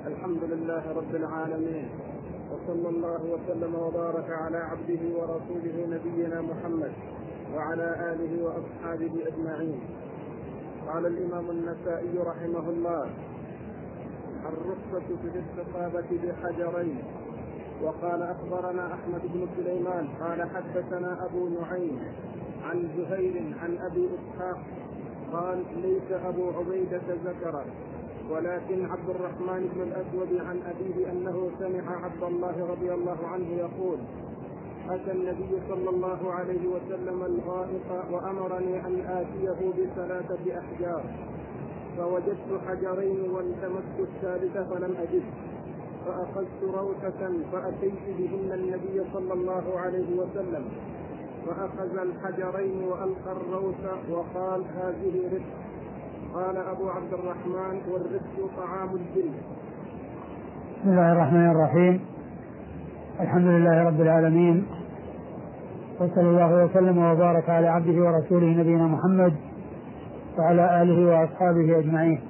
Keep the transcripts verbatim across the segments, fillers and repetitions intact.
الحمد لله رب العالمين، وصلى الله وسلم وبارك على عبده ورسوله نبينا محمد وعلى آله وأصحابه أجمعين. قال الإمام النسائي رحمه الله: الرخصة في الاستطابة بحجرين. وقال أخبرنا أحمد بن سليمان قال حدثنا أبو نعيم عن زهير عن أبي إسحاق قال: ليس أبو عبيدة ذكر، ولكن عبد الرحمن بن الأسود عن أبيه أنه سمع عبد الله رضي الله عنه يقول: أتى النبي صلى الله عليه وسلم الغائط وأمرني أن آتيه بثلاثة أحجار، فوجدت حجرين والتمست الثالثة فلم أجد، فأخذت روثة فأتيت بهن النبي صلى الله عليه وسلم، فأخذ الحجرين وألقى الروث وقال: هذه رزق. قال أبو عبد الرحمن: والرزق طعام الجن. بسم الله الرحمن الرحيم. الحمد لله رب العالمين، وصلى الله وسلم وبارك على عبده ورسوله نبينا محمد وعلى آله وأصحابه أجمعين.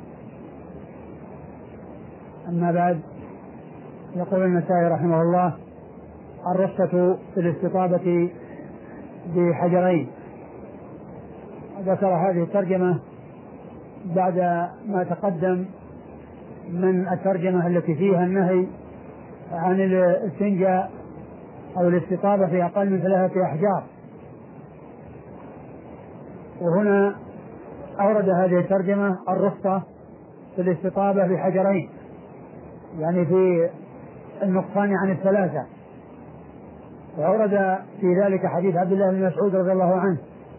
أما بعد، يقول النسائي رحمه الله: الرخصة في الاستطابة بحجرين. ذكر هذه الترجمة بعد ما تقدم من الترجمة التي فيها النهي عن الاستنجاء أو الاستطابة في أقل من ثلاثة أحجار. وهنا أورد هذه الترجمة الرخصة في الاستطابة بحجرين، يعني في النقصان عن الثلاثة. وأورد في ذلك حديث عبد الله بن مسعود رضي الله عنه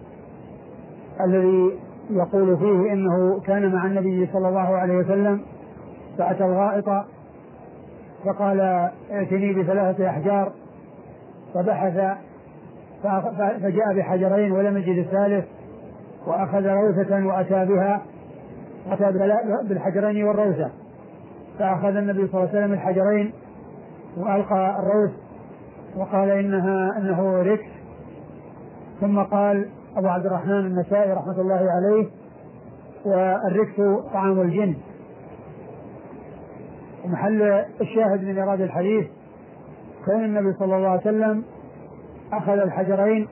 الذي يقول فيه إنه كان مع النبي صلى الله عليه وسلم فأتى الغائط فقال: ائتني بثلاثة أحجار، فبحث فجاء بحجرين ولم يجد الثالث، وأخذ روثة وأتى بها أتى بالحجرين والروثة، فأخذ النبي صلى الله عليه وسلم الحجرين وألقى الروث وقال إنها إنه ركس. ثم قال أبو عبد الرحمن النسائي رحمة الله عليه: والركس طعام الجن. ومحل الشاهد من إرادة الحديث كون النبي صلى الله عليه وسلم أخذ الحجرين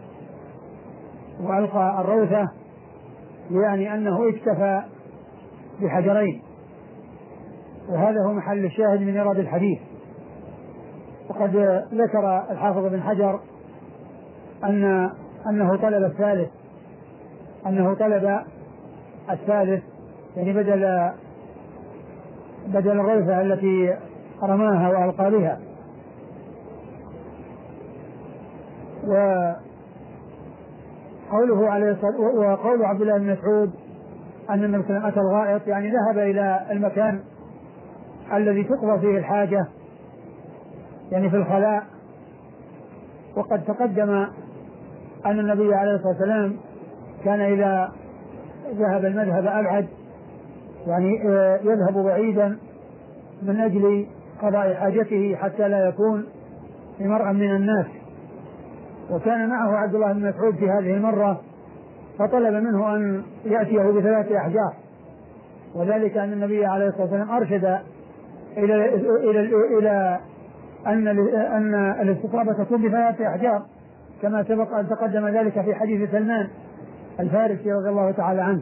وألقى الروثة، يعني أنه اكتفى بحجرين، وهذا هو محل الشاهد من إرادة الحديث. وقد ذكر الحافظ بن حجر أن أنه طلب الثالث أنه طلب الثالث يعني بدل بدل الروثة التي رماها وألقى بها. وقوله عليه الصلاة وقول عبد الله بن مسعود أن النبي صلى الله عليه وسلم أتى الغائط، يعني ذهب إلى المكان الذي تقضى فيه الحاجة، يعني في الخلاء. وقد تقدم أن النبي عليه الصلاة والسلام كان إذا ذهب المذهب أبعد، يعني يذهب بعيدا من أجل قضاء حاجته حتى لا يكون مرءا من الناس. وكان معه عبد الله بن مسعود في هذه المرة، فطلب منه أن يأتيه بثلاثة أحجار، وذلك أن النبي عليه الصلاة والسلام أرشد إلى إلى إلى أن أن الاستطابة تكون بثلاثة أحجار، كما سبق أن تقدم ذلك في حديث سلمان الفارسي رضي الله تعالى عنه.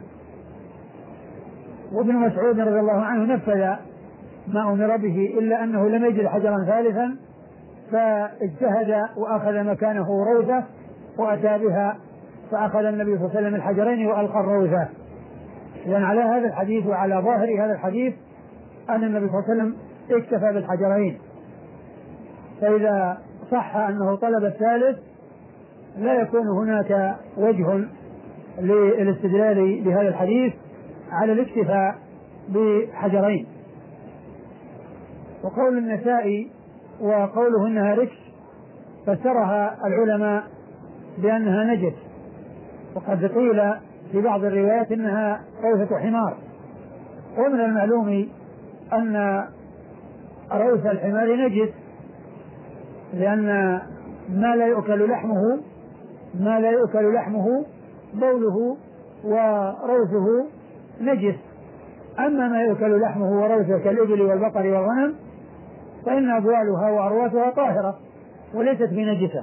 وابن مسعود رضي الله عنه نفذ ما أمر به، إلا أنه لم يجد حجرا ثالثا، فاجتهد وأخذ مكانه روثة وأتى بها، فأخذ النبي صلى الله عليه وسلم الحجرين وألقى الروثة. لأن على هذا الحديث وعلى ظاهر هذا الحديث أن النبي صلى الله عليه وسلم اكتفى بالحجرين، فإذا صح أنه طلب الثالث لا يكون هناك وجه للاستدلال بهذا الحديث على الاكتفاء بحجرين. وقول النسائي وقوله إنها ركس فسرها العلماء بأنها نجس، وقد قيل في بعض الروايات إنها روثة حمار. ومن المعلوم أن روث الحمار نجس، لأن ما لا يؤكل لحمه ما لا يؤكل لحمه بوله وروثه نجس، أما ما يؤكل لحمه وروثه كالإبل والبقر والغنم فإن أبوالها وأرواثها طاهرة وليست بنجسة.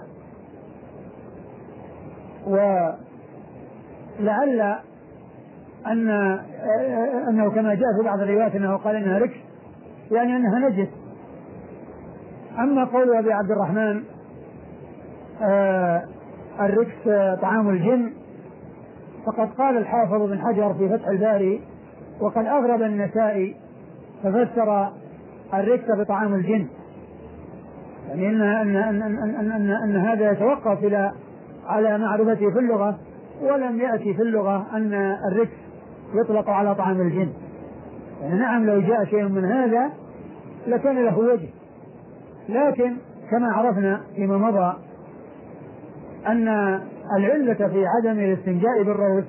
ولعل أن أنه كما جاء في بعض الروايات أنه قال إنها ركس يعني أنها نجس. أما قول أبي عبد الرحمن آه الركس طعام الجن فقد قال الحافظ بن حجر في فتح الباري وقد أغرب النسائي ففسر الركس بطعام الجن، يعني أن, أن, أن, أن, أن, أن, أن هذا يتوقف إلى على معرفته في اللغة، ولم يأتي في اللغة أن الركس يطلق على طعام الجن. يعني نعم لو جاء شيء من هذا لكان له وجه، لكن كما عرفنا فيما مضى أن العلة في عدم الاستنجاء بالروث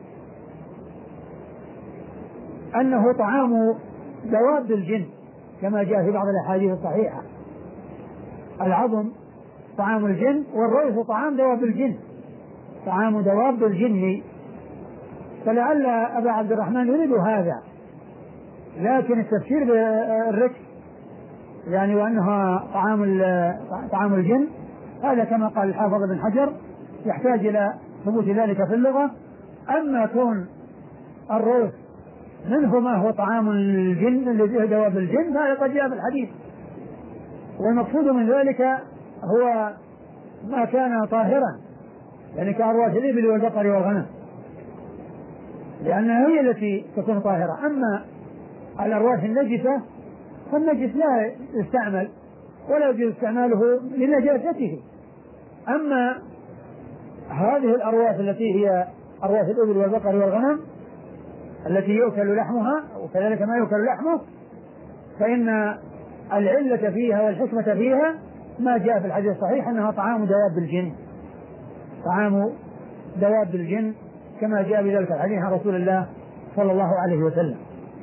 أنه طعام دواب الجن كما جاء في بعض الأحاديث الصحيحة، العظم طعام الجن والروث طعام دواب الجن، طعام دواب الجن. فلعل أبا عبد الرحمن يريد هذا، لكن التفسير بالركس يعني وأنها طعام طعام الجن هذا كما قال الحافظ بن حجر يحتاج إلى ثبوت ذلك في اللغة. أما كون الروث منه ما هو طعام الجن الذي هو دواب الجن فهذا قد جاء في الحديث، والمقصود من ذلك هو ما كان طاهرا يعني كأرواث الإبل والبقر والغنم، لأنها هي التي تكون طاهرة. أما الأرواث النجسة فالنجس لا يستعمل ولا يجوز استعماله لنجاسته. أما هذه الأرواث التي هي أرواث الإبل والبقر والغنم التي يؤكل لحمها وكذلك ما يؤكل لحمه فإن العلة فيها والحكمة فيها ما جاء في الحديث الصحيح أنها طعام دواب الجن، طعام دواب الجن كما جاء بذلك الحديث عن رسول الله صلى الله عليه وسلم.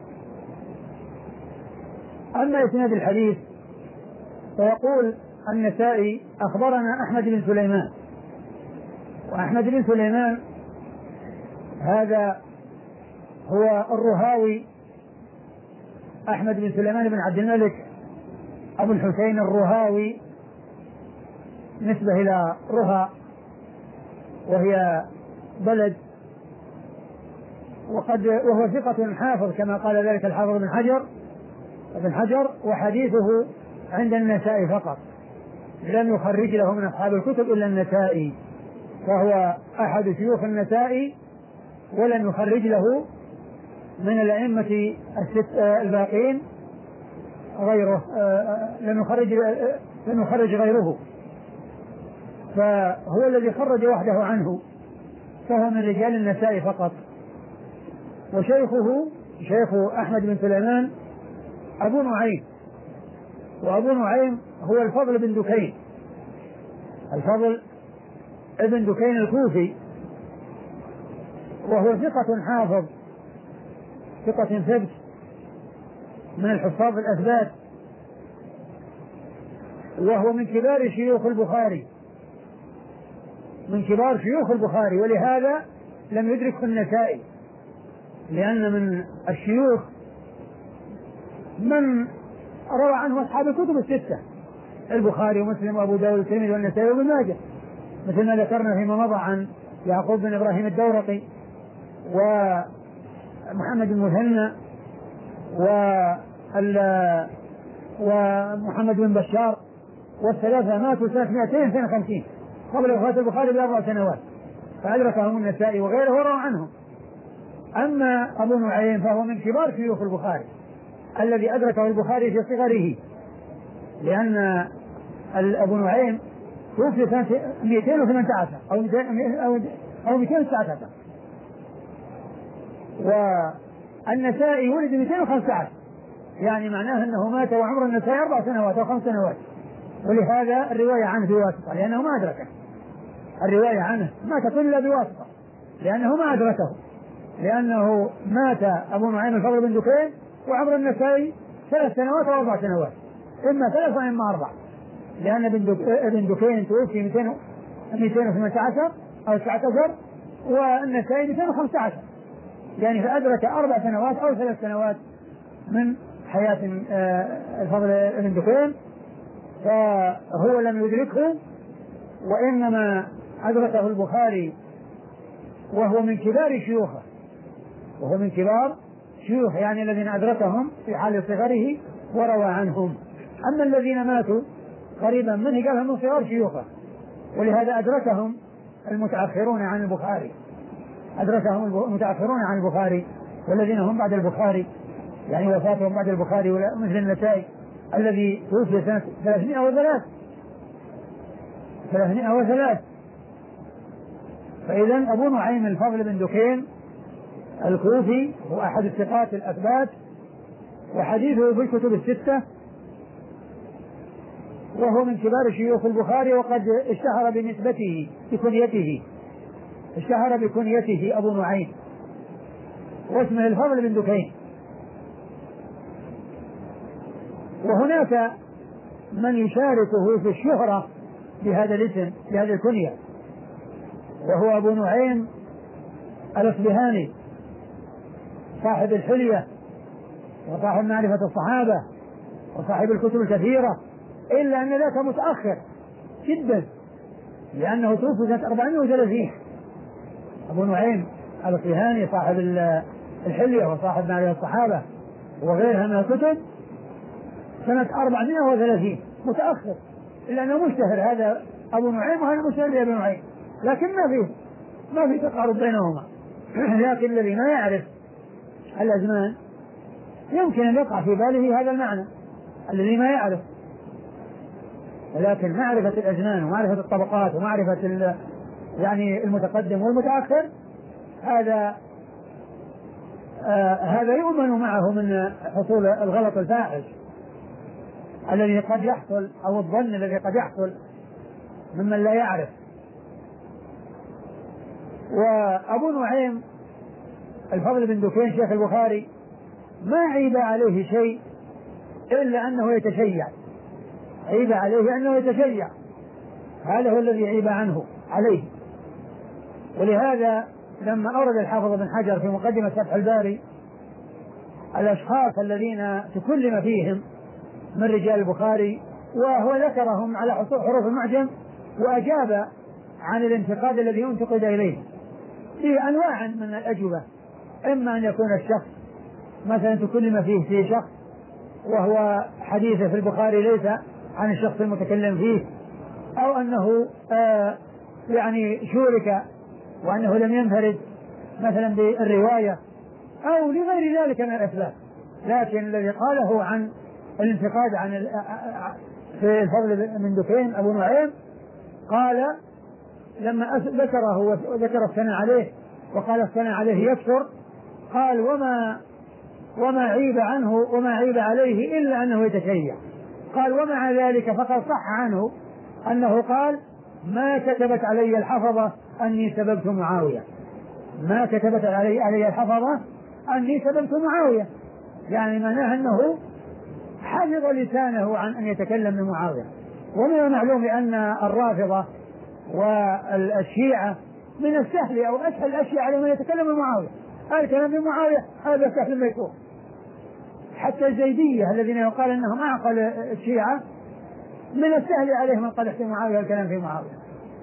أما إسناد الحديث فيقول النسائي أخبرنا أحمد بن سليمان، وأحمد بن سليمان هذا هو الرهاوي، أحمد بن سليمان بن عبد الملك أبو الحسين الرهاوي نسبة إلى رها وهي بلد، وقد وهو ثقة حافظ كما قال ذلك الحافظ بن حجر ابن حجر، وحديثه عند النسائي فقط، لم يخرج له من أصحاب الكتب إلا النسائي، فهو أحد شيوخ النسائي ولم يخرج له من الأئمة الست الباقين غيره، لم يخرج لم يخرج غيره، فهو الذي خرج وحده عنه، فهو من رجال النسائي فقط. وشيخه شيخ أحمد بن سليمان أبو نعيم، وأبو نعيم هو الفضل بن دكين، الفضل ابن دكين الكوفي، وهو ثقة حافظ ثقة ثبت من الحفاظ الأثبات، وهو من كبار شيوخ البخاري من كبار شيوخ البخاري ولهذا لم يدركه النسائي، لأن من الشيوخ من روى عنه أصحاب الكتب الستة، البخاري ومسلم وأبو داود والترمذي والنسائي وابن ماجه، مثل ما ذكرنا فيما مضى عن يعقوب بن إبراهيم الدورقي ومحمد المثنى ومحمد بن بشار، والثلاثة ماتوا سنة مئتين واثنين وخمسين قبل وفاة البخاري بأربع سنوات، فأدركهم النسائي وغيره وروى عنهم. أما أبو نعيم فهو من كبار شيوخ البخاري الذي أدركه البخاري في صغره، لأن أبو نعيم توفي سنة مئتين وثمانية عشر أو مئتين وتسعة عشر، والنسائي ولد مئتين وخمسة عشر، يعني معناه أنه مات وعمر النسائي أربع سنوات أو خمس سنوات، ولهذا الرواية عنه بواسطة لأنه ما أدركه، الرواية عنه ما تكون إلا بواسطة لأنه ما أدركه، لأنه مات أبو نعيم الفضل بن دكين وعمر النسائي ثلاث سنوات أو أربع سنوات، إما ثلاث وإما أربع، لأن ابن دكين توفي مئتين وثمانية عشر أو تسعة عشر والنسائي مئتين وخمسة عشر، يعني فأدرك أربع سنوات أو ثلاث سنوات من حياة الفضل بن دكين، فهو لم يدركه، وإنما أدركه البخاري وهو من كبار شيوخه، وهو من كبار شيوخ يعني الذين أدركهم في حال صغره وروى عنهم. أما الذين ماتوا قريبا منه قالهم من صغار شيوخه، ولهذا أدركهم المتأخرون عن البخاري، أدركهم المتأخرون عن البخاري، والذين هم بعد البخاري يعني وفاتهم بعد البخاري، مثل النسائي الذي توفي سنة ثلاثمائة وثلاث ثلاثمائة وثلاث. فإذا أبو نعيم الفضل بن دكين الكوفي هو أحد الثقات الأثبات، وحديثه في الكتب الستة، وهو من كبار شيوخ البخاري، وقد اشتهر بنسبته بكنيته اشتهر بكنيته أبو نعيم، واسمه الفضل بن دكين. وهناك من يشاركه في الشهرة بهذا الاسم بهذه الكنية، وهو أبو نعيم الأصبهاني صاحب الحلية وصاحب معرفة الصحابة وصاحب الكتب الكثيرة، إلا أن ذاك متأخر جدا لأنه توفي سنة أربعمائة وثلاثين. أبو نعيم الأصبهاني صاحب الحلية وصاحب معرفة الصحابة وغيرها من الكتب سنة أربعمائة وثلاثين، متأخر، إلا أنه مشتهر هذا أبو نعيم وهذا مشتهر بأبو نعيم، لكن ما فيه ما في تقارب بينهما. لكن الذي ما يعرف الأزمان يمكن أن يقع في باله هذا المعنى، الذي ما يعرف، ولكن معرفة الأزمان ومعرفة الطبقات ومعرفة يعني المتقدم والمتأخر هذا آه هذا يؤمن معه من حصول الغلط الفاحش الذي قد يحصل أو الظن الذي قد يحصل ممن لا يعرف. وأبو نعيم الفضل بن دكين شيخ البخاري ما عيب عليه شيء إلا أنه يتشيع، عيب عليه أنه يتشيع، هذا هو الذي عيب عنه عليه. ولهذا لما أورد الحافظ بن حجر في مقدمة فتح الباري الأشخاص الذين تكلم فيهم من رجال البخاري، وهو ذكرهم على حروف المعجم، وأجاب عن الانتقاد الذي ينتقد إليه بأنواع من الأجوبة، إما أن يكون الشخص مثلا تكلم فيه في شخص وهو حديثه في البخاري ليس عن الشخص المتكلم فيه، أو أنه آه يعني شورك وأنه لم ينفرد مثلا بالرواية أو لغير ذلك من الأسباب. لكن الذي قاله عن الانتقاد عن في الفضل بن دكين أبو نعيم قال لما ذكره وذكر الثناء عليه وقال الثناء عليه يكثر، قال وما وما عيب عنه وما عيب عليه إلا أنه يتشيع. قال ومع ذلك فقد صح عنه أنه قال ما كتبت علي الحفظة أني سببت معاوية، ما كتبت علي, علي الحفظة أني سببت معاوية، يعني معناه أنه حفظ لسانه عن أن يتكلم بمعاوية. ومن المعلوم أن الرافضة والشيعة من السهل أو أسهل الأشياء على من يتكلم بمعاوية، الكلام بمعاوية هذا سهل ميسور. حتى الزيدية الذين يقال أنهم أعقل الشيعة من السهل عليهم القدح في معاوية والكلام في معاوية،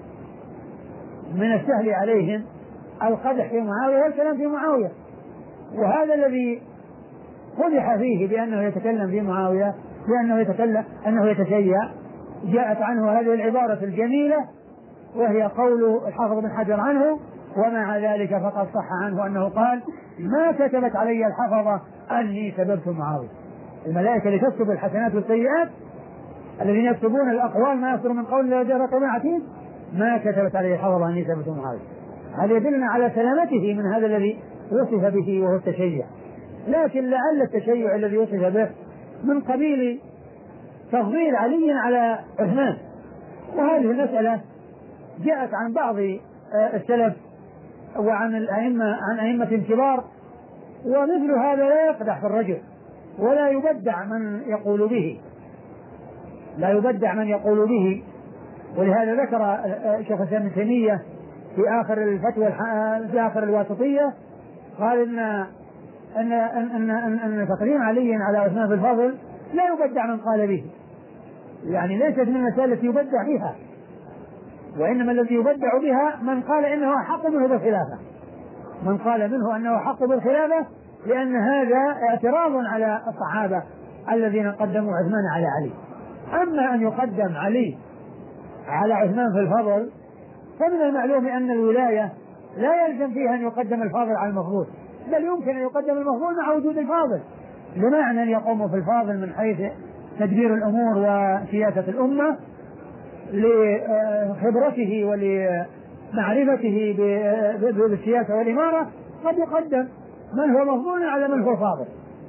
من السهل عليهم القدح في معاوية والكلام في معاوية. وهذا الذي قدح فيه بأنه يتكلم في معاوية بأنه يتكلم أنه يتشيع، جاءت عنه هذه العبارة الجميلة وهي قول الحافظ بن حجر عنه ومع ذلك فقد صح عنه أنه قال ما كتبت علي الحفظة أني سببت معاوية. الملائكة اللي تكتب الحسنات والسيئات الذين يكتبون الأقوال ما يصدر من قول لا جرى قوم عتيد ما كتبت علي الحفظة أني سببت معاوية. هذا يدلنا على سلامته من هذا الذي وصف به وهو التشيع. لكن لعل التشيع الذي وصف به من قبيل تفضيل علي على عثمان، وهذه المسألة جاءت عن بعض السلف وعن الأئمة عن أئمة كبار، ومثل هذا لا يقدح في الرجل ولا يبدع من يقول به لا يبدع من يقول به. ولهذا ذكر شيخ الإسلام ابن تيمية في آخر الفتوى في آخر الواسطية قال إن أن أن أن أن تقديم علي على عثمان في الفضل لا يبدع من قال به، يعني ليست من المسائل التي يبدع فيها، وإنما الذي يبدع بها من قال إنه أحق منه بالخلافة، من قال منه أنه أحق بالخلافة، لأن هذا اعتراض على الصحابة الذين قدموا عثمان على علي. أما أن يقدم علي على عثمان في الفضل فمن المعلوم أن الولاية لا يلزم فيها أن يقدم الفاضل على المفضول، بل يمكن أن يقدم المفضول مع وجود الفاضل، بمعنى أن يقوم في الفاضل من حيث تدبير الأمور وسياسة الأمة لخبرته ولمعرفته بالسياسة والإمارة، قد يقدم من هو مفضول على من هو فاضل.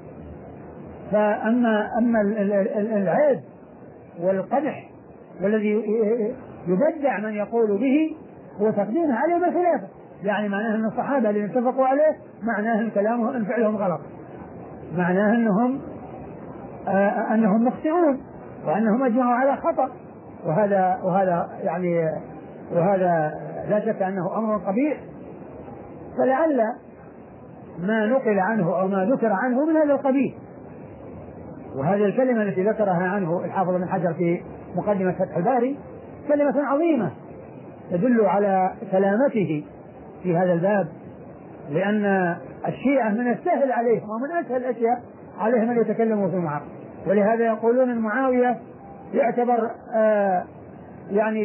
فأما أما العيب والقدح والذي يبدع من يقول به هو تقديمه عليه بالخلافة، يعني معناه أن الصحابة اللي اتفقوا عليه معناه أن كلامهم أن فعلهم غلط، معناه أنهم آه أنهم مخطئون وأنهم أجمعوا على خطأ، وهذا وهذا يعني وهذا لا شك أنه أمر قبيح. فلعل ما نقل عنه أو ما ذكر عنه من هذا القبيل. وهذه الكلمة التي ذكرها عنه الحافظ بن حجر في مقدمة فتح الباري كلمة عظيمة تدل على سلامته في هذا الباب، لأن الشيعة من السهل عليهم ومن أسهل الأشياء عليهم أن يتكلموا في معاوية، ولهذا يقولون أن معاوية يعتبر آه يعني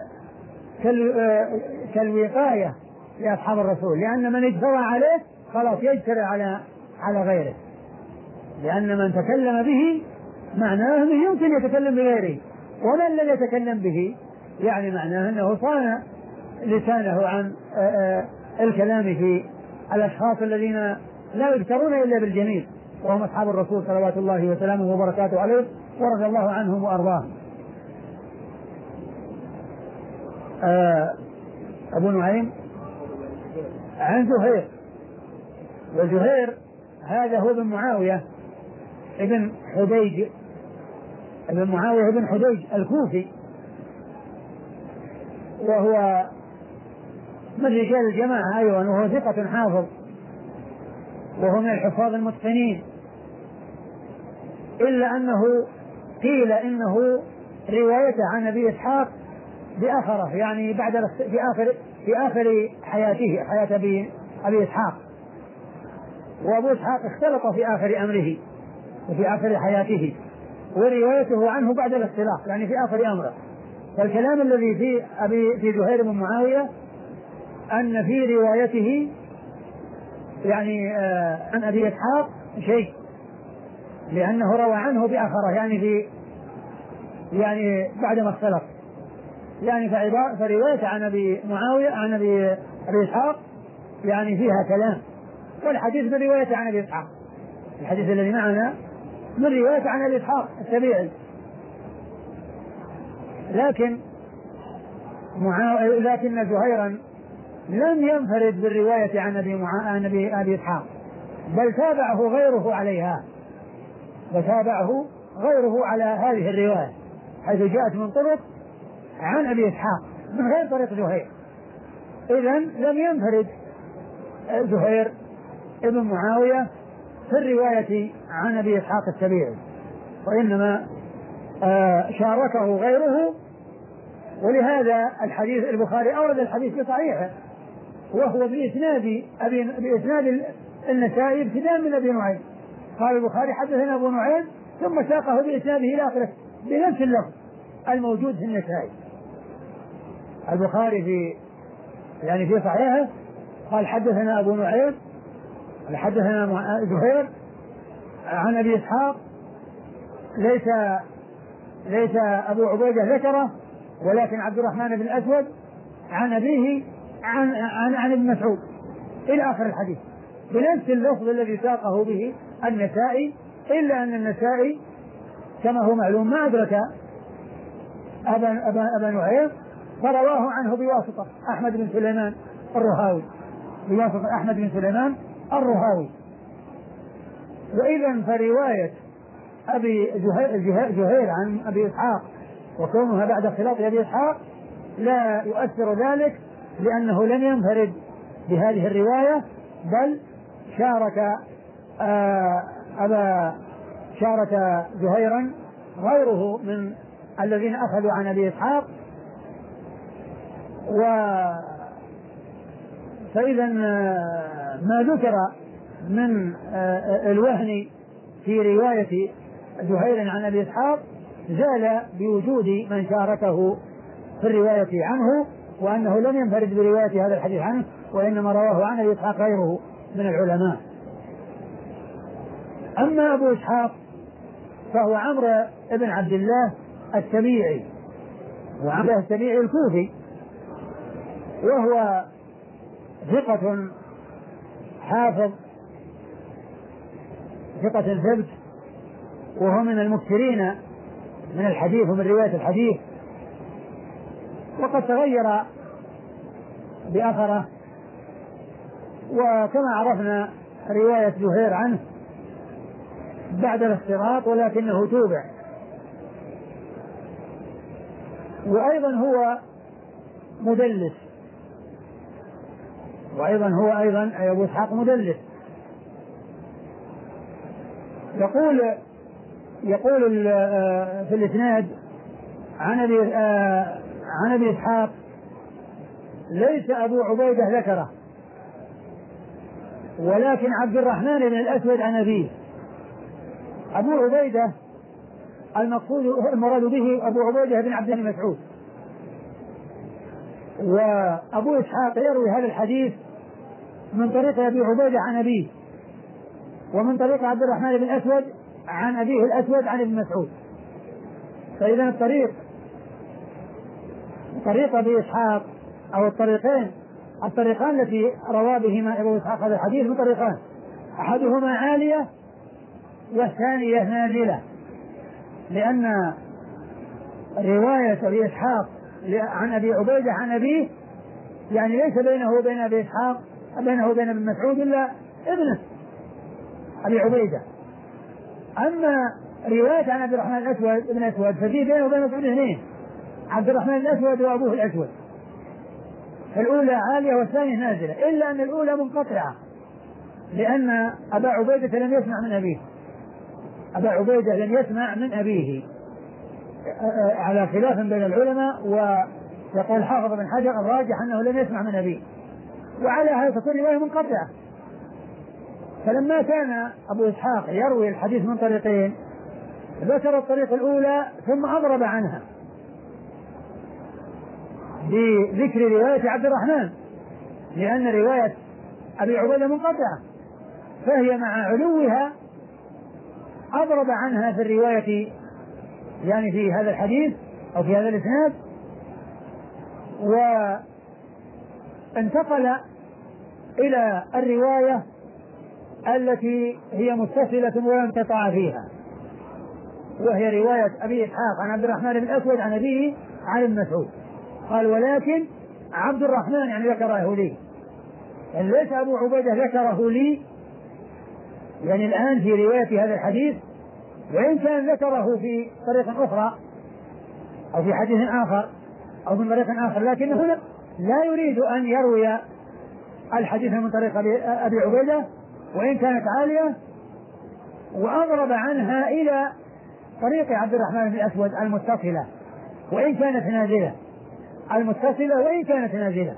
كالوقاية لأصحاب الرسول، لأن من اجترى عليه خلاص يجترى على على غيره، لأن من تكلم به معناه أنه يمكن يتكلم بغيره، ومن لم يتكلم به يعني معناه أنه صان لسانه عن الكلام في الأشخاص الذين لا يذكرون إلا بالجميل، وهم أصحاب الرسول صلوات الله وسلامه وبركاته عليه ورضي الله عنهم وأرضاهم. أبو نعيم عن زهير، وزهير هذا هو ابن معاوية ابن حديج ابن معاوية ابن حديج الكوفي، وهو من رجال الجماعة أيضا، وهو ثقة حافظ، وهو من الحفاظ المتقنين، إلا أنه قيل إنه روايته عن أبي إسحاق بآخره، يعني بعد في آخر في آخر حياته حياة أبي أبي إسحاق، وأبو إسحاق اختلط في آخر أمره وفي آخر حياته، وروايته عنه بعد الاختلاط يعني في آخر أمره. فالكلام الذي في أبي في زهير بن معاوية أن في روايته يعني آه عن أبي إسحاق شيء، لأنه روى عنه بآخره يعني في يعني بعد ما اختلط، يعني فرواية عن أبي معاوية عن أبي أبي إسحاق يعني فيها كلام، والحديث من رواية عن أبي إسحاق، الحديث الذي معنا من رواية عن أبي إسحاق السبيعي، لكن معاوية لكن زهيرا لم ينفرد بالرواية عن أبي عن أبي أبي إسحاق، بل تابعه غيره عليها، وتابعه غيره على هذه الرواية حيث جاءت من طرق عن أبي إسحاق من غير طريق زهير. إذن لم ينفرد زهير ابن معاوية في الرواية عن أبي إسحاق السبيعي، وإنما آه شاركه غيره، ولهذا الحديث البخاري أورد الحديث بصحيحه، وهو بإسناد أبي بإسناد النسائي ابتداء من أبي نعيم، قال البخاري حدثنا أبو نعيم ثم ساقه بإسناده إلى آخره بنفس اللفظ الموجود في النسائي. البخاري في يعني في صحيحه قال حدثنا أبو نعيم حدثنا زهير عن أبي إسحاق، ليس ليس أبو عبيدة ذكره ولكن عبد الرحمن بن الأسود عن أبيه عن عن, عن ابن مسعود إلى آخر الحديث بنفس اللفظ الذي ساقه به النسائي، إلا أن النسائي كما هو معلوم ما أدرك أبا, أبا, أبا نعيم، فرواه عنه بواسطة أحمد بن سليمان الرهاوي بواسطة أحمد بن سليمان الرهاوي. وإذا فرواية أبي زهير عن أبي إسحاق وكونها بعد اختلاط أبي إسحاق لا يؤثر ذلك، لأنه لم ينفرد بهذه الرواية، بل شارك أبا شارة زهيرا غيره من الذين أخذوا عن أبي إسحاق. و فإذا ما ذكر من الوهن في رواية زهير عن أبي إسحاق زال بوجود من شاركه في الرواية عنه، وأنه لم ينفرد برواية هذا الحديث عنه، وإنما رواه عن أبي إسحاق غيره من العلماء. أما أبو إسحاق فهو عمرو بن عبد الله السبيعي، وعمرو السبيعي الكوفي، وهو ثقة حافظ ثقة ثبت، وهو من المكثرين من الحديث ومن رواية الحديث، وقد تغير بأثره. وكما عرفنا رواية زهير عنه بعد الاختلاط، ولكنه توبع. وأيضا هو مدلس، وأيضا هو أيضا أبو إسحاق مدلس. يقول يقول في الإسناد عن أبي عن أبي إسحاق ليس أبو عبيدة ذكره، ولكن عبد الرحمن بن الأسود عن أبيه. أبو عبيدة المقصود المراد به أبو عبيدة بن عبد الله بن مسعود، وأبو إسحاق يروي هذا الحديث من طريق أبي عبيدة عن أبيه، ومن طريق عبد الرحمن بن الأسود عن أبيه الأسود عن ابن مسعود. فإذا الطريق طريق أبي إسحاق أو الطريقين الطريقان التي روى بهما أبو إسحاق هذا الحديث من طريقان، أحدهما عالية والثانية نازلة، لأن رواية أبي إسحاق عن أبي عبيدة عن أبيه يعني ليس بينه وبين أبي إسحاق بينه وبين ابن مسعود إلا ابنه أبي عبيدة. أما رواية عن عبد الرحمن الأسود ابن أسود ففي بينه وبين مسعود اثنين، عبد الرحمن الأسود وأبوه الأسود، الأولى عالية والثانية نازلة، إلا أن الأولى منقطعة لأن أبا عبيدة لم يسمع من أبيه، أبا عبيدة لم يسمع من أبيه على خلاف بين العلماء. ويقول حافظ بن حجر الراجح أنه لم يسمع من أبيه، وعلى هذا تكون رواية منقطعة. فلما كان أبو إسحاق يروي الحديث من طريقين ذكر الطريق الأولى ثم أضرب عنها بذكر رواية عبد الرحمن، لأن رواية أبي عبيدة منقطعة، فهي مع علوها أضرب عنها في الرواية يعني في هذا الحديث أو في هذا الإسناد، وانتقل إلى الرواية التي هي متصلة ولا انقطاع فيها، وهي رواية أبي إسحاق عن عبد الرحمن بن الأسود عن أبيه عن ابن مسعود. قال ولكن عبد الرحمن يعني ذكره لي، يعني ليس أبو عبيدة ذكره لي يعني الآن في رواية هذا الحديث، وإن كان ذكره في طريق أخرى أو في حديث آخر أو من طريق آخر، لكنه هنا لا يريد أن يروي الحديث من طريق أبي عبيدة وإن كانت عالية، وأضرب عنها إلى طريق عبد الرحمن بن الأسود المتصلة وإن كانت نازلة، المتصلة وإن كانت نازلة.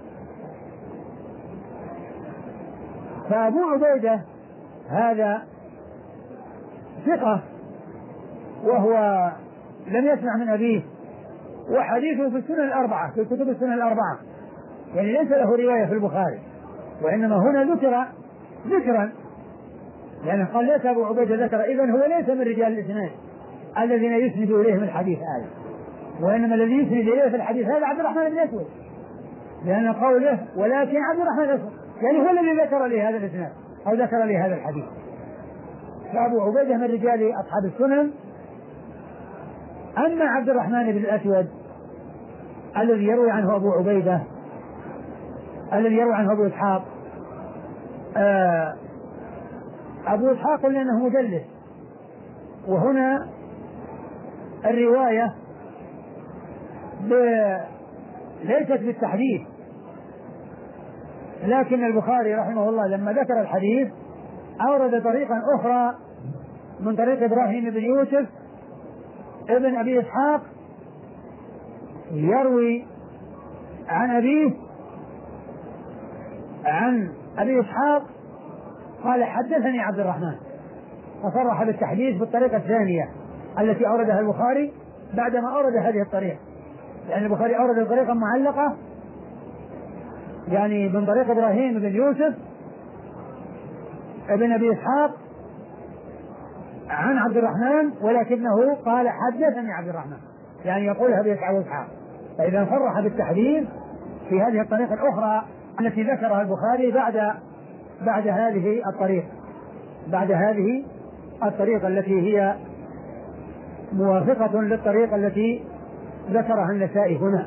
فأبو عبيدة هذا ثقة وهو لم يسمع من أبيه، وحديثه في السنن الأربعة في كتب السنن الأربعة، يعني ليس له رواية في البخاري، وإنما هنا ذكر ذكرا لأنه قال ليس أبو عبيدة ذكر، إذن هو ليس من رجال الإسناد الذين يسند إليهم الحديث هذا، وإنما الذي يسند إليه في الحديث هذا عبد الرحمن بن الأسود، لأن قوله ولكن عبد الرحمن بن الأسود يعني هو الذي ذكر لي هذا الإسناد أو ذكر لي هذا الحديث. فأبو عبيدة من رجال أصحاب السنن. أما عبد الرحمن بن الأسود الذي يروي عنه أبو عبيدة الذي يروي عنه أبو إسحاق آه أبو إسحاق لأنه مدلس، وهنا الرواية ب... ليست بالتحديث، لكن البخاري رحمه الله لما ذكر الحديث أورد طريقا أخرى من طريق إبراهيم بن يوسف ابن أبي إسحاق يروي عن أبيه عن أبي إسحاق قال حدثني عبد الرحمن، فصرح بالتحديث بالطريقة الثانية التي أوردها البخاري بعدما أورد هذه الطريقة، لأن البخاري أورد الطريقة معلقة يعني من طريق إبراهيم بن يوسف ابن أبي إسحاق عن عبد الرحمن، ولكنه قال حدثني عبد الرحمن، يعني يقولها بإسحاق. فإذا صرح بالتحديث في هذه الطريقة الأخرى التي ذكرها البخاري بعد بعد هذه الطريقة بعد هذه الطريقة التي هي موافقة للطريقة التي ذكرها النسائي هنا.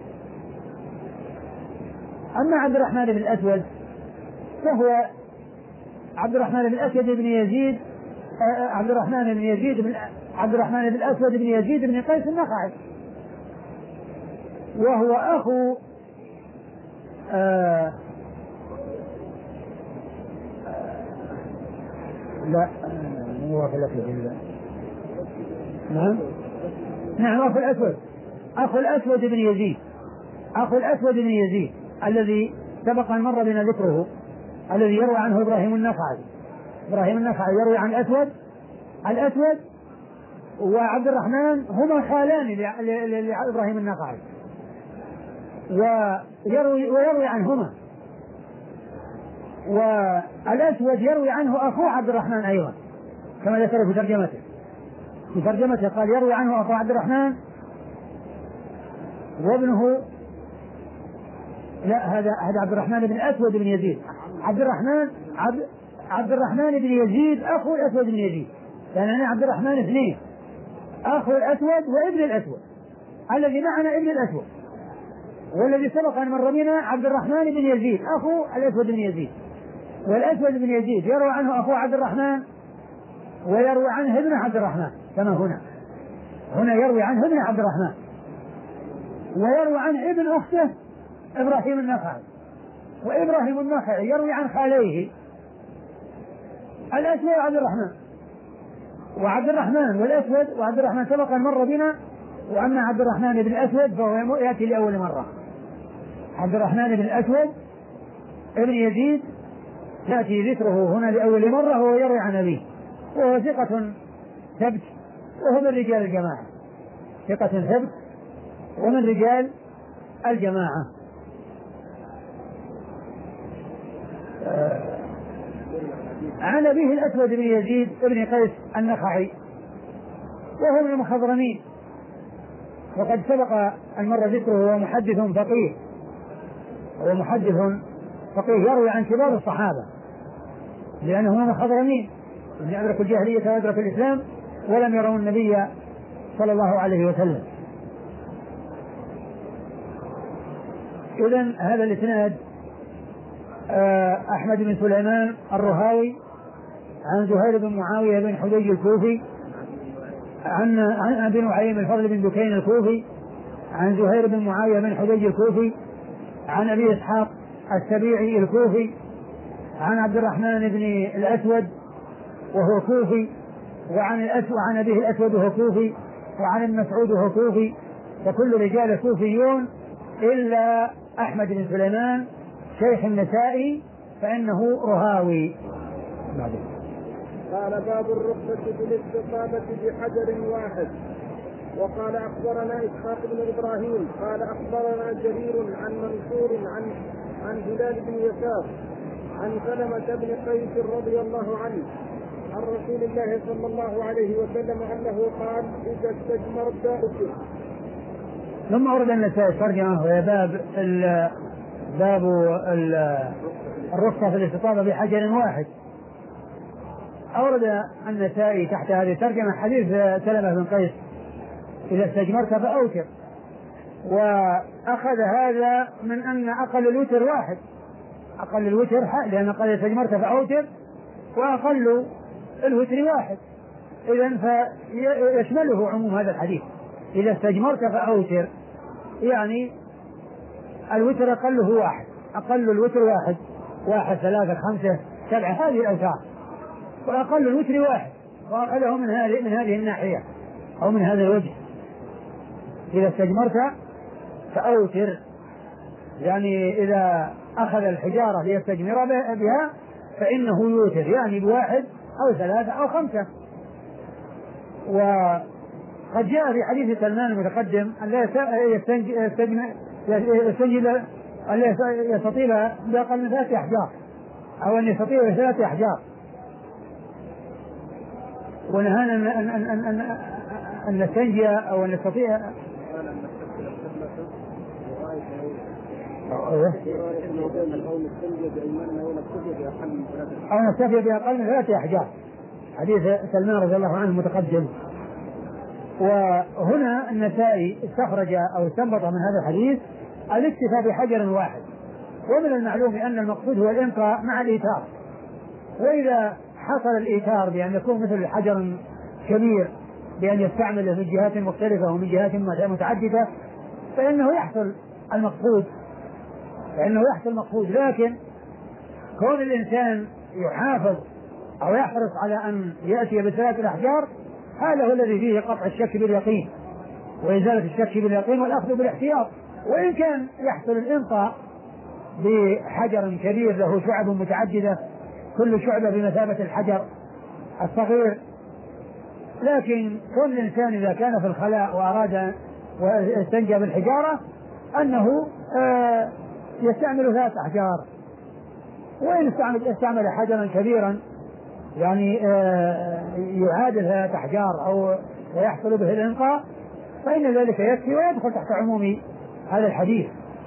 أما عبد الرحمن بن الأسود فهو عبد الرحمن بن الأسود بن يزيد عبد الرحمن بن يزيد بن عبد الرحمن بن الأسود بن يزيد بن قيس النخعي، وهو أخو آه لا هو في الأسود نعم نعم أخو الأسود أخو الأسود بن يزيد أخو الأسود بن يزيد الذي سبق أن مر بنا ذكره، الذي يروي عنه إبراهيم النخعي. إبراهيم النخعي يروي عن الأسود الأسود وعبد الرحمن هما خالان لإبراهيم النخعي، ويروي, ويروي عنهما، والأسود يروي عنه أخوه عبد الرحمن أيضا كما ذكر في ترجمته في ترجمته قال يروي عنه أخو عبد الرحمن وابنه لا هذا هذا عبد الرحمن بن الأسود بن يزيد عبد الرحمن عبد, عبد الرحمن بن يزيد أخو الأسود بن يزيد، لأن يعني عبد الرحمن اثنين، أخو الأسود وابن الأسود، الذي معنا ابن الأسود، والذي سبق أن مر بنا عبد الرحمن بن يزيد أخو الأسود بن يزيد. والأسود بن يزيد يروي عنه أخو عبد الرحمن ويروي عنه ابن عبد الرحمن، كما هنا هنا يروي عنه ابن عبد الرحمن ويروي عنه ابن أخته إبراهيم النخعي، وإبراهيم النخعي يروي عن خاليه الأسود وعبد الرحمن، وعبد الرحمن والأسود وعبد الرحمن سبق أن مر بنا. وأما عبد الرحمن بن الأسود فهو يأتي لأول مرة. عبد الرحمن بن الأسود ابن يزيد يأتي ذكره هنا لأول مرة، وهو يروي عن أبيه، وهو ثقة ثبت وهو من رجال الجماعة، ثقة ثبت ومن رجال الجماعة. آه عن أبيه الأسود بن يزيد ابن قيس النخعي، وهو من المخضرمين، وقد سبق أن مر ذكره. هو محدث فقيه هو محدث فقيه يروي عن كبار الصحابة، لأنه من المخضرمين، من أدرك الجاهلية وأدرك الإسلام ولم يروا النبي صلى الله عليه وسلم. إذن هذا الإسناد أحمد بن سليمان الرهاوي عن زهير بن معاوية بن حدي الكوفي عن عن أبي نعيم الفضل بن دكين الكوفي عن زهير بن معاوية بن حدي الكوفي عن أبي إسحاق السبيعي الكوفي عن عبد الرحمن بن الأسود وهو كوفي، وعن الأسود عن أبيه الأسود وهو كوفي، وعن المسعود وهو كوفي، وكل رجال كوفيون إلا أحمد بن سليمان شيخ النسائي فإنه رهاوي. قال باب الرخصة في الاستطابة بحجر واحد. وقال أخبرنا إسحاق بن إبراهيم قال أخبرنا جرير عن منصور عن عن هلال بن يسار عن سلمة بن قيس رضي الله عنه عن رسول الله صلى الله عليه وسلم أنه قال إذا استجمرت أكل. ثم أورد النسائي ترجمة وهي باب باب الرخصة في الاستطابة بحجر واحد. أورد النسائي تحت هذه الترجمة حديث سلمة بن قيس إذا استجمرت فأوتر، وأخذ هذا من أن أقل الوتر واحد، أقل الوتر لأن قال إذا استجمرت فأوتر وأقل الوتر واحد، إذن فيشمله عموم هذا الحديث. إذا استجمرت فأوتر يعني الوتر أقله واحد، أقل الوتر واحد، واحد ثلاثة خمسة سبعة، هذه الأوتار وأقل الوتر واحد، وأخذه من هذه من هذه الناحية أو من هذا الوجه. إذا استجمرت فأوتر، يعني إذا أخذ الحجارة ليستجمر بها فإنه يوتر، يعني بواحد أو ثلاثة أو خمسة. وقد جاء في حديث سلمان المتقدم أن لا يستنجد أن لا يستطيل بأقل من ثلاثة أحجار، أو أن يستطيع بثلاثة أحجار، ونهانا أن أن أن أن أن, أن نستنجي أو أن نستطيع أو نستفي بأقل من ثلاثة أحجار، حديث سلمان رضي الله عنه متقدم. وهنا النسائي استخرج أو استنبط من هذا الحديث الاكتفاء بحجر واحد، ومن المعلوم أن المقصود هو الإنقاء مع الإيثار. وإذا حصل الإيثار بأن يكون مثل حجر كبير بأن يستعمل من جهات مختلفة ومن جهات متعددة فإنه يحصل المقصود فإنه يحصل المقصود لكن كون الإنسان يحافظ أو يحرص على أن يأتي بثلاث الأحجار هذا هو الذي فيه قطع الشك باليقين وإزالة الشك باليقين والأخذ بالاحتياط. وإن كان يحصل الإنقاء بحجر كبير له شعب متعددة كل شعبة بمثابة الحجر الصغير، لكن كل إنسان إذا كان في الخلاء وأراد واستنجى بالحجارة أنه آه يستعمل ثلاث أحجار، وإن استعمل, استعمل حجرا كبيرا يعني آه يعادل ثلاث أحجار أو ويحصل به الإنقاء فإن ذلك يكفي ويدخل تحت عموم هذا الحديث.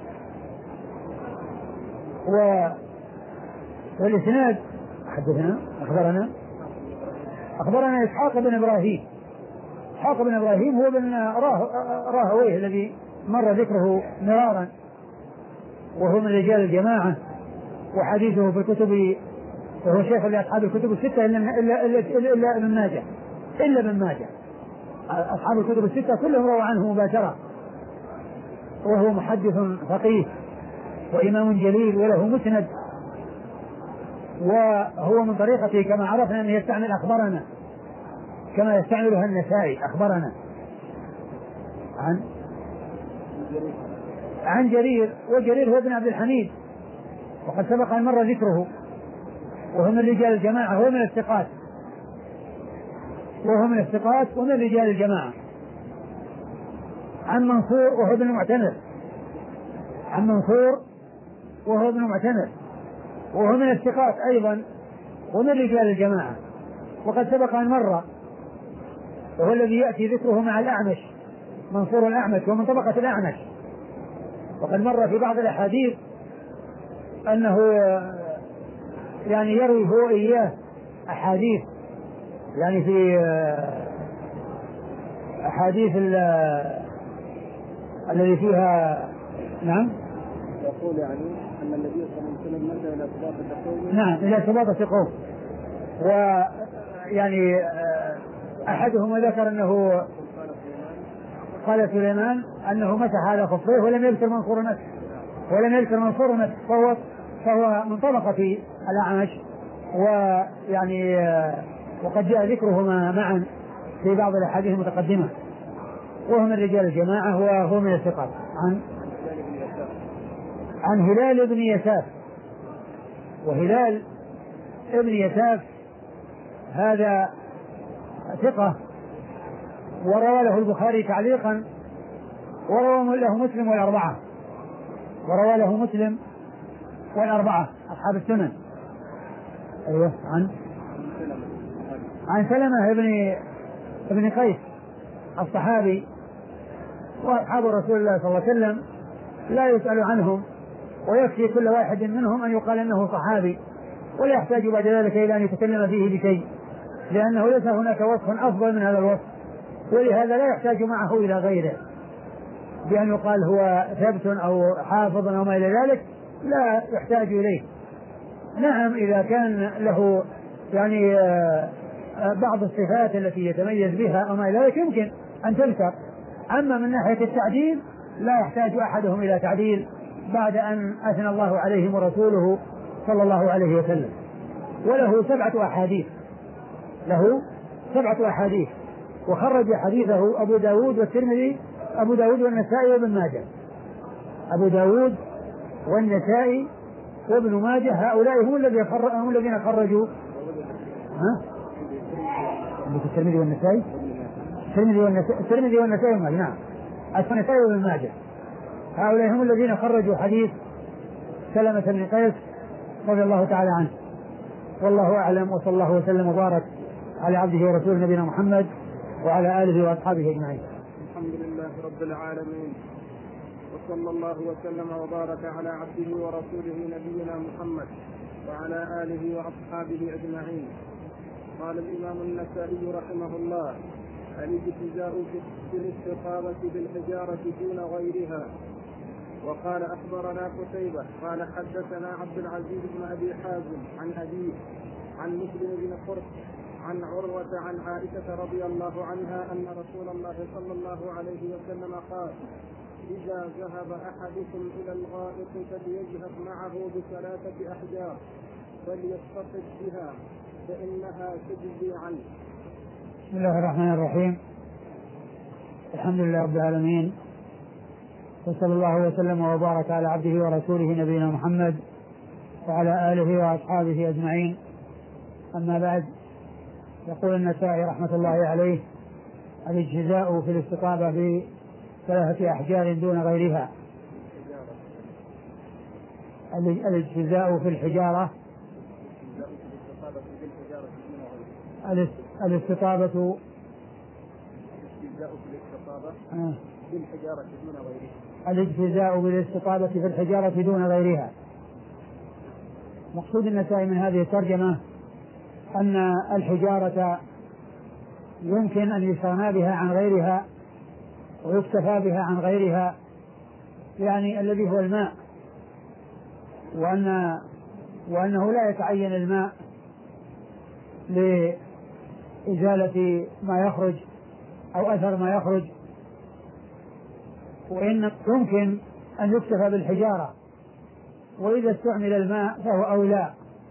و... والإسناد حدثنا أخبرنا أخبرنا إسحاق بن إبراهيم إسحاق بن إبراهيم هو بن راه... راهويه الذي مر ذكره مرارا، وهو من رجال الجماعة وحديثه في الكتب وهو شيخ لأصحاب الكتب الستة إلا إلا إلا, إلا ابن ماجه إلا ابن ماجه أصحاب الكتب الستة كلهم رووا عنه مباشرة، وهو محدث فقيه وإمام جليل وله مسند، وهو من طريقته كما عرفنا أنه يستعمل أخبرنا كما يستعملها النسائي أخبرنا عن عن جرير، وجرير هو ابن عبد الحميد وقد سبق أن مر ذكره، وهو من رجال الجماعة، هو من الثقات وهو من الثقات ومن رجال الجماعة. عن منصور وهو ابن معتمر عن منصور وهو ابن معتمر وهو من الثقات أيضا ومن رجال الجماعة، وقد سبق أن مر، وهو الذي يأتي ذكره مع الأعمش منصور الأعمش ومن طبقة الأعمش، وقد مر في بعض الأحاديث أنه يعني يروي هو إياه أحاديث يعني في أحاديث الذي فيها نعم يقول يعني أن النبي صلى الله عليه وسلم مشى إلى سباطة قوم نعم إلى سباطة قوم، ويعني أحدهم ذكر أنه قال سليمان أنه مسح على خفيه ولم يذكر منصور نفسه ولم يذكر منصور نفسه فهو فهو من طبقة الأعمش، ويعني وقد جاء ذكرهما معا في بعض الأحاديث المتقدمة، وهو من رجال الجماعة وهو من الثقات. عن عن هلال بن يساف، وهلال ابن يساف هذا ثقة وروى له البخاري تعليقا وروى له مسلم والأربعة وروى له مسلم والأربعة أصحاب السنن. أيوة. عن عن سلمة ابن ابن قيس الصحابي، وأصحاب رسول الله صلى الله عليه وسلم لا يسأل عنهم، ويكفي كل واحد منهم أن يقال أنه صحابي ولا يحتاج بعد ذلك إلى أن يتكلم فيه بشيء، لأنه ليس هناك وصف أفضل من هذا الوصف، ولهذا لا يحتاج معه إلى غيره بأن يقال هو ثبت أو حافظ أو ما إلى ذلك، لا يحتاج إليه. نعم إذا كان له يعني بعض الصفات التي يتميز بها أو ما إلى ذلك يمكن أن تذكر، أما من ناحية التعديل لا يحتاج أحدهم إلى تعديل بعد أن أثنى الله عليهم ورسوله صلى الله عليه وسلم. وله سبعة أحاديث له سبعة أحاديث، وخرج حديثه أبو داود والترمذي، أبو داود والنسائي وابن ماجه. أبو داود والنسائي وابن ماجه هؤلاء هم الذين خرجوا. ها؟ الترمذي والنسائي الترمذي والنسائي الترمذي والنسائي وابن ماجه. نعم، النسائي وابن ماجه هؤلاء هم الذين خرجوا حديث سلمة بن قيس رضي الله تعالى عنه. والله أعلم، وصلى الله وسلم وبارك على عبده ورسوله نبينا محمد وعلى آله وأصحابه أجمعين. الحمد لله رب العالمين، وصلى الله وسلم وبارك على عبده ورسوله نبينا محمد وعلى آله وأصحابه أجمعين. قال الإمام النسائي رحمه الله: الاجتزاء في الاستقامة بالحجارة دون غيرها. وقال أخبرنا قتيبة قال حدثنا عبد العزيز بن أبي حازم عن أبيه عن مسلم بن قرط عن عروة عن عائشة رضي الله عنها أن رسول الله صلى الله عليه وسلم قال: إذا ذهب أحدكم إلى الغائط فليذهب معه بثلاثة أحجار فليستطب بها فإنها تجزي عنه. بسم الله الرحمن الرحيم. الحمد لله رب العالمين، وصلى الله وسلم وبارك على عبده ورسوله نبينا محمد وعلى آله وأصحابه أجمعين. أما بعد، يقول النسائي رحمة الله عليه: الاجتزاء في الاستطابة بثلاثة أحجار دون غيرها. الاجتزاء في الحجارة الاستطابة الاجتزاء بالاستطابة في الحجارة دون غيرها. مقصود النسائي من هذه الترجمة أن الحجارة يمكن أن يستغنى بها عن غيرها ويكتفى بها عن غيرها، يعني الذي هو الماء، وأن وأنه لا يتعين الماء لإزالة ما يخرج أو أثر ما يخرج، وإن يمكن أن يكتفى بالحجارة، وإذا استعمل الماء فهو أولى،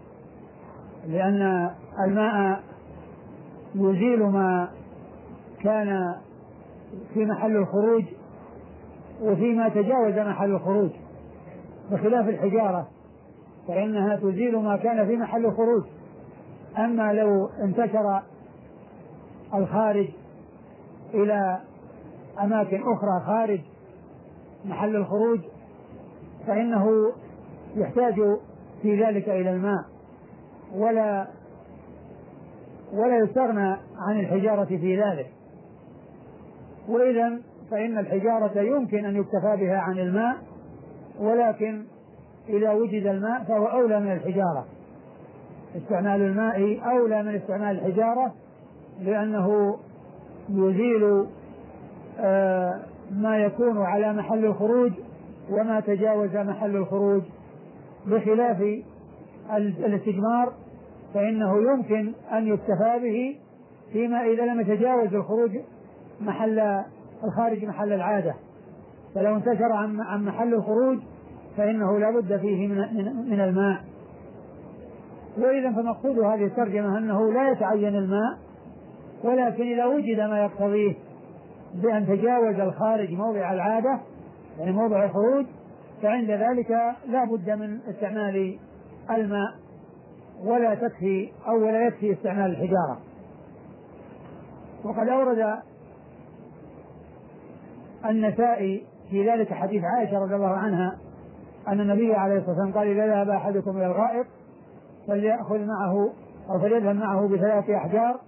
لأن الماء يزيل ما كان في محل الخروج وفيما تجاوز محل الخروج، بخلاف الحجارة فإنها تزيل ما كان في محل الخروج. أما لو انتشر الخارج إلى أماكن أخرى خارج محل الخروج فإنه يحتاج في ذلك إلى الماء، ولا ولا يستغنى عن الحجارة في ذلك. وإذا فإن الحجارة يمكن أن يكتفى بها عن الماء، ولكن إذا وجد الماء فهو أولى من الحجارة. استعمال الماء أولى من استعمال الحجارة، لأنه يزيل آه ما يكون على محل الخروج وما تجاوز محل الخروج، بخلاف الاستجمار فإنه يمكن أن يكتفى به فيما إذا لم يتجاوز الخروج محل الخارج محل العادة، فلو انتشر عن محل الخروج فإنه لا بد فيه من, من الماء. وإذا فمقصود هذه الترجمة أنه لا يتعين الماء، ولكن إذا وجد ما يقتضيه بأن تجاوز الخارج موضع العادة يعني موضع الخروج، فعند ذلك لا بد من استعمال الماء، ولا تكفي أو ولا يكفي استعمال الحجارة. وقد أورد النسائي في ذلك حديث عائشة رضي الله عنها أن النبي عليه الصلاة والسلام قال: إذا ذهب أحدكم إلى الغائط فليأخذ معه أو فليذهب معه بثلاثة أحجار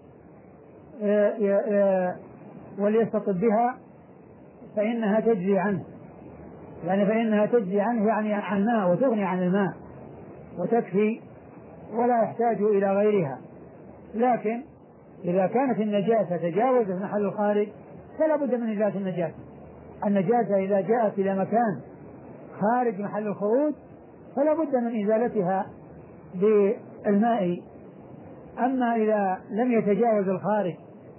وليستطب بها فإنها تجزي عنه، يعني فإنها تجزي عنه يعني عن الماء وتغني عن الماء وتكفي ولا يحتاج إلى غيرها. لكن إذا كانت النجاسة تجاوزت محل الخارج فلا بد من إزالة النجاسة. النجاسة إذا جاءت إلى مكان خارج محل الخروج فلا بد من إزالتها بالماء. أما إذا لم يتجاوز الخارج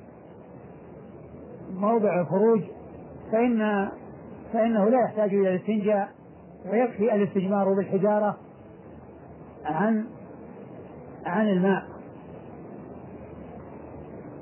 موضع الخروج فإن فإنه لا يحتاج إلى الاستنجاء، ويكفي الاستجمار بالحجارة عن عن الماء.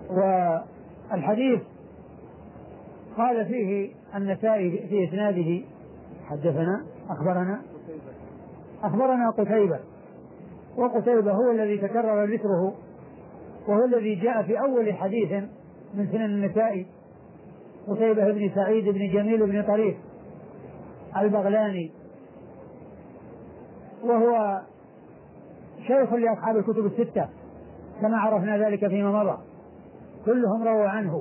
والحديث قال فيه النسائي في إسناده حدثنا أخبرنا أخبرنا قتيبة، وقتيبة هو الذي تكرر ذكره، وهو الذي جاء في أول حديث من سنن النسائي، قتيبة بن سعيد بن جميل بن طريف البغلاني، وهو شيخ لأصحاب الكتب الستة كما عرفنا ذلك فيما مضى، كلهم رووا عنه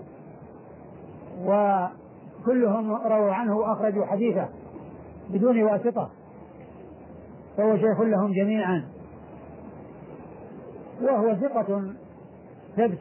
وكلهم رووا عنه وأخرجوا حديثه بدون واسطة، فهو شيخ لهم جميعا، وهو ثقة ثبت.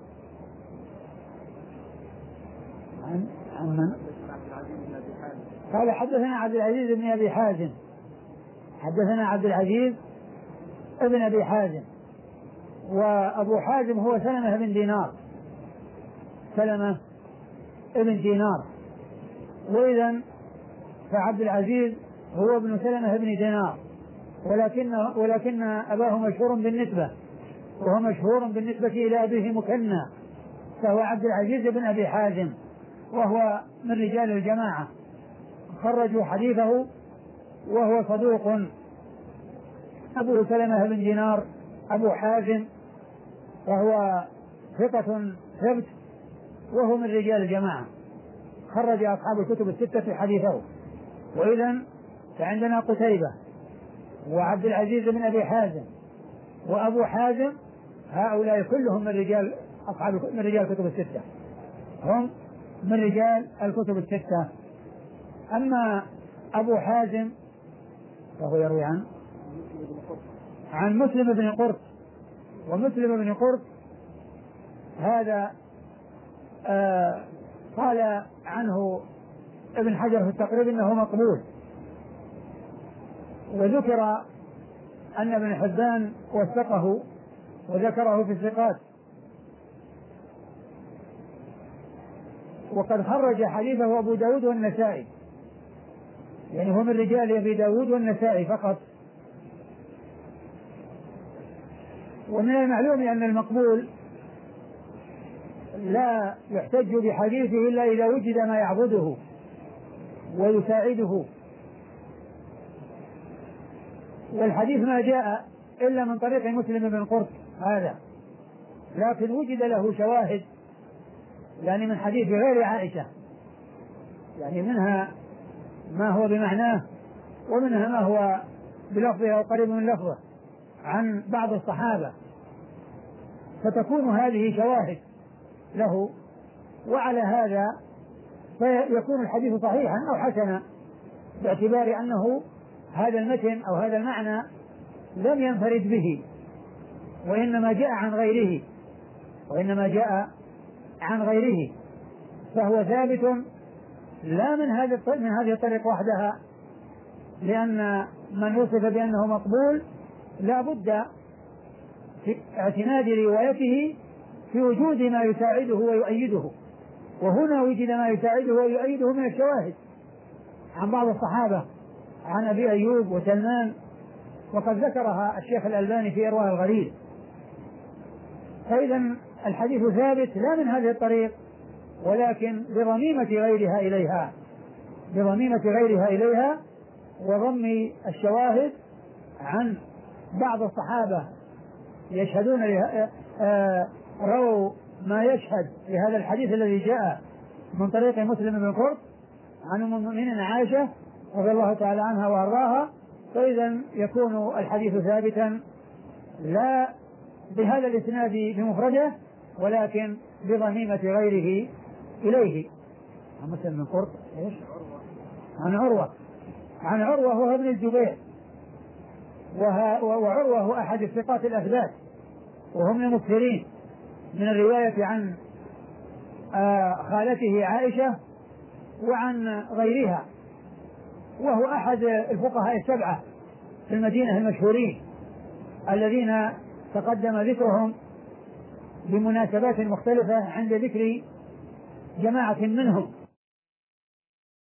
عن عن من؟ قال حدثنا عبد العزيز بن أبي حازم، حدثنا عبد العزيز ابن أبي حازم، وأبو حازم هو سلمة بن دينار، سلمة ابن دينار، وإذن فعبد العزيز هو ابن سلمة بن دينار، ولكن ولكن أباه مشهور بالنسبة، وهو مشهور بالنسبة إلى أبيه مكنى، فهو عبد العزيز بن أبي حازم، وهو من رجال الجماعة، خرجوا حديثه، وهو صدوق. أبو سلمة بن دينار أبو حازم، وهو ثقة ثبت، وهو من رجال الجماعة، خرج أصحاب الكتب الستة حديثه. وإذن فعندنا قتيبة وعبد العزيز بن أبي حازم وأبو حازم، هؤلاء كلهم من رجال أصحاب من رجال الكتب الستة، هم من رجال الكتب الستة. أما أبو حازم فهو يروي عن عن مسلم بن قرط، ومسلم بن قرط هذا آه قال عنه ابن حجر في التقريب انه مقبول، وذكر ان ابن حبان وثقه وذكره في الثقات، وقد خرج حديثه ابو داود والنسائي، يعني هو من رجال ابي داود والنسائي فقط. ومن المعلوم ان المقبول لا يحتج بحديثه إلا إذا وجد ما يعبده ويساعده، والحديث ما جاء إلا من طريق مسلم بن قرط هذا، لكن وجد له شواهد يعني من حديث غير عائشة، يعني منها ما هو بمعناه ومنها ما هو بلفظه أو قريب من لفظه عن بعض الصحابة، فتكون هذه شواهد له، وعلى هذا فيكون الحديث صحيحا أو حسنا، باعتبار أنه هذا المتن أو هذا المعنى لم ينفرد به، وإنما جاء عن غيره وإنما جاء عن غيره فهو ثابت لا من هذه من هذه الطريق وحدها، لأن من وصف بأنه مقبول لا بد في اعتماد روايته في وجود ما يساعده ويؤيده، وهنا وجد ما يساعده ويؤيده من الشواهد عن بعض الصحابة، عن أبي أيوب وسلمان، وقد ذكرها الشيخ الألباني في إرواء الغليل. فإذا الحديث ثابت لا من هذه الطريق، ولكن بضميمة غيرها إليها بضميمة غيرها إليها وضم الشواهد عن بعض الصحابة يشهدون له آه رووا ما يشهد لهذا الحديث الذي جاء من طريق مسلم بن قرط عن أم المؤمنين عائشة رضي الله تعالى عنها وأرضاها. فإذا يكون الحديث ثابتا لا بهذا الإسناد بمفرده، ولكن بضميمة غيره إليه. عن مسلم بن قرط إيش؟ عن عروة عن عروة وهو ابن الزبير، وعروة هو أحد الثقات الأثبات، وهم المكثرين من الرواية عن خالته عائشة وعن غيرها، وهو أحد الفقهاء السبعة في المدينة المشهورين الذين تقدم ذكرهم بمناسبات مختلفة عند ذكر جماعة منهم